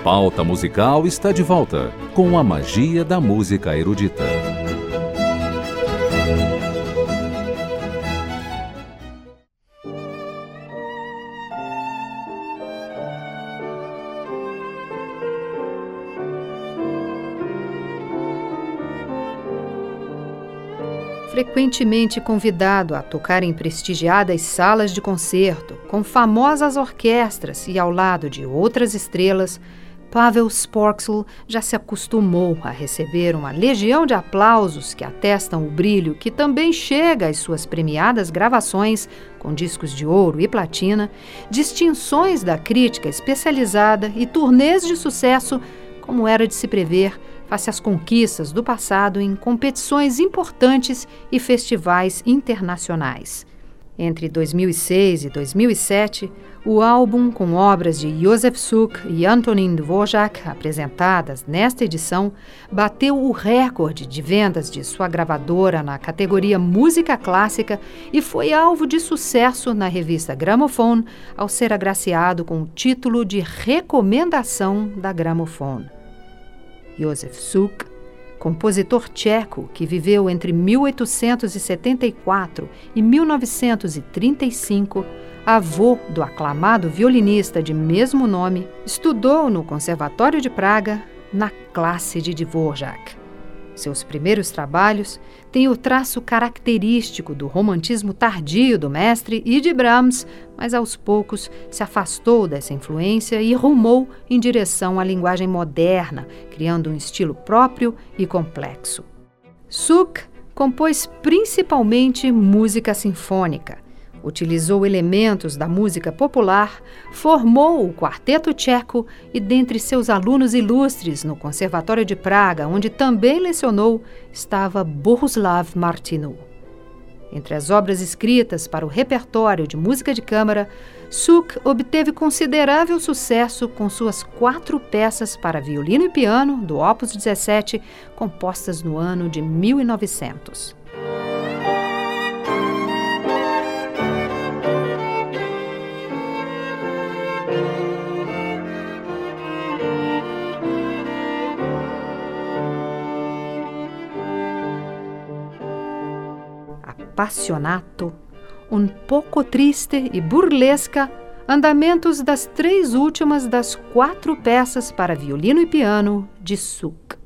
Pauta Musical está de volta com a magia da música erudita. Frequentemente convidado a tocar em prestigiadas salas de concerto, com famosas orquestras e ao lado de outras estrelas, Pavel Sporksl já se acostumou a receber uma legião de aplausos que atestam o brilho que também chega às suas premiadas gravações com discos de ouro e platina, distinções da crítica especializada e turnês de sucesso, como era de se prever, face às conquistas do passado em competições importantes e festivais internacionais. Entre 2006 e 2007, o álbum com obras de Józef Suk e Antonín Dvořák, apresentadas nesta edição, bateu o recorde de vendas de sua gravadora na categoria Música Clássica e foi alvo de sucesso na revista Gramophone ao ser agraciado com o título de Recomendação da Gramophone. Józef Suk, compositor tcheco que viveu entre 1874 e 1935, avô do aclamado violinista de mesmo nome, estudou no Conservatório de Praga, na classe de Dvořák. Seus primeiros trabalhos têm o traço característico do romantismo tardio do mestre e de Brahms, mas aos poucos se afastou dessa influência e rumou em direção à linguagem moderna, criando um estilo próprio e complexo. Suk compôs principalmente música sinfônica, utilizou elementos da música popular, formou o Quarteto Tcheco e, dentre seus alunos ilustres no Conservatório de Praga, onde também lecionou, estava Bohuslav Martinu. Entre as obras escritas para o repertório de música de câmara, Suk obteve considerável sucesso com suas 4 peças para violino e piano, do Opus 17, compostas no ano de 1900. Appassionato, un poco triste e burlesca, andamentos das 3 últimas das 4 peças para violino e piano de Suk.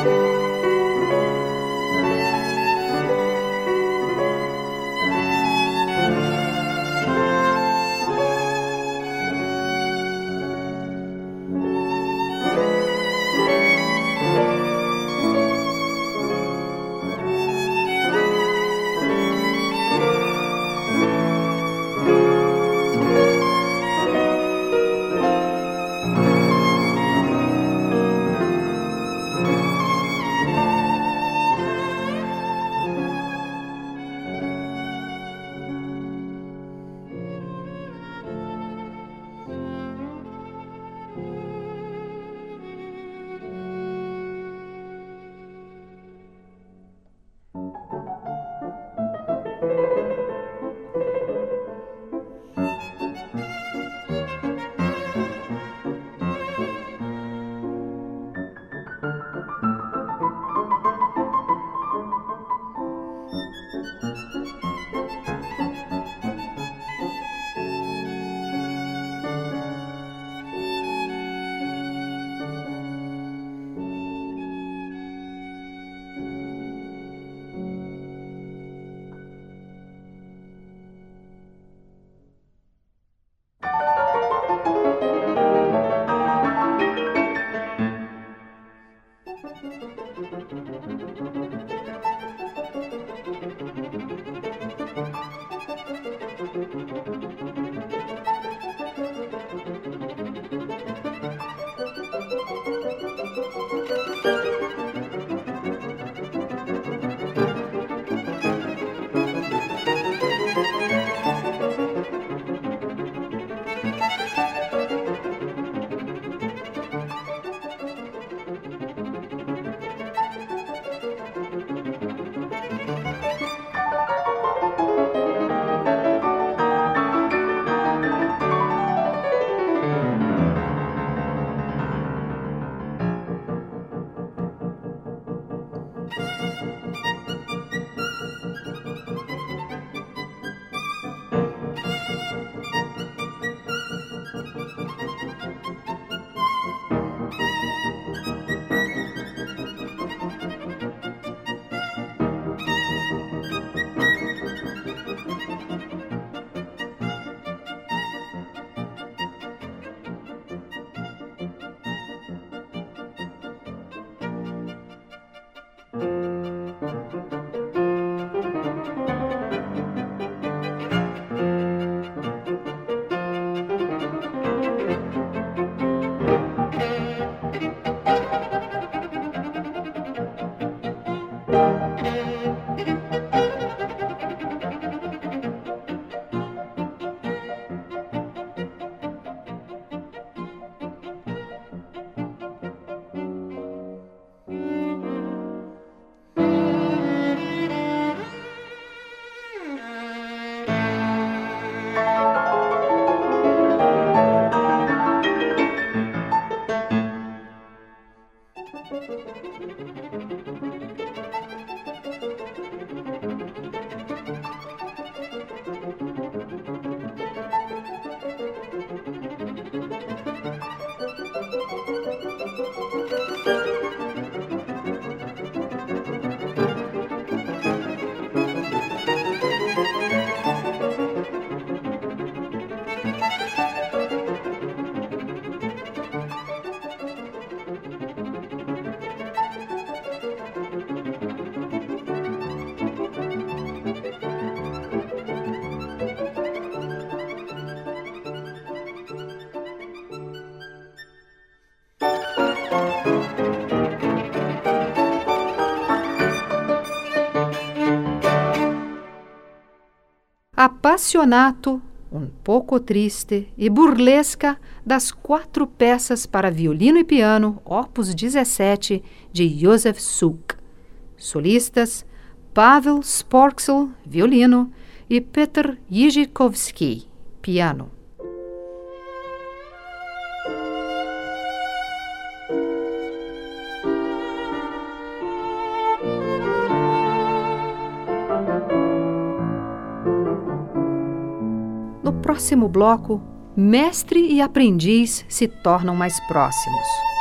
Appassionato, um pouco triste e burlesca das 4 peças para violino e piano, opus 17, de Józef Suk. Solistas: Paweł Sporksel, violino, e Petr Jižíkovský, piano. No próximo bloco, mestre e aprendiz se tornam mais próximos.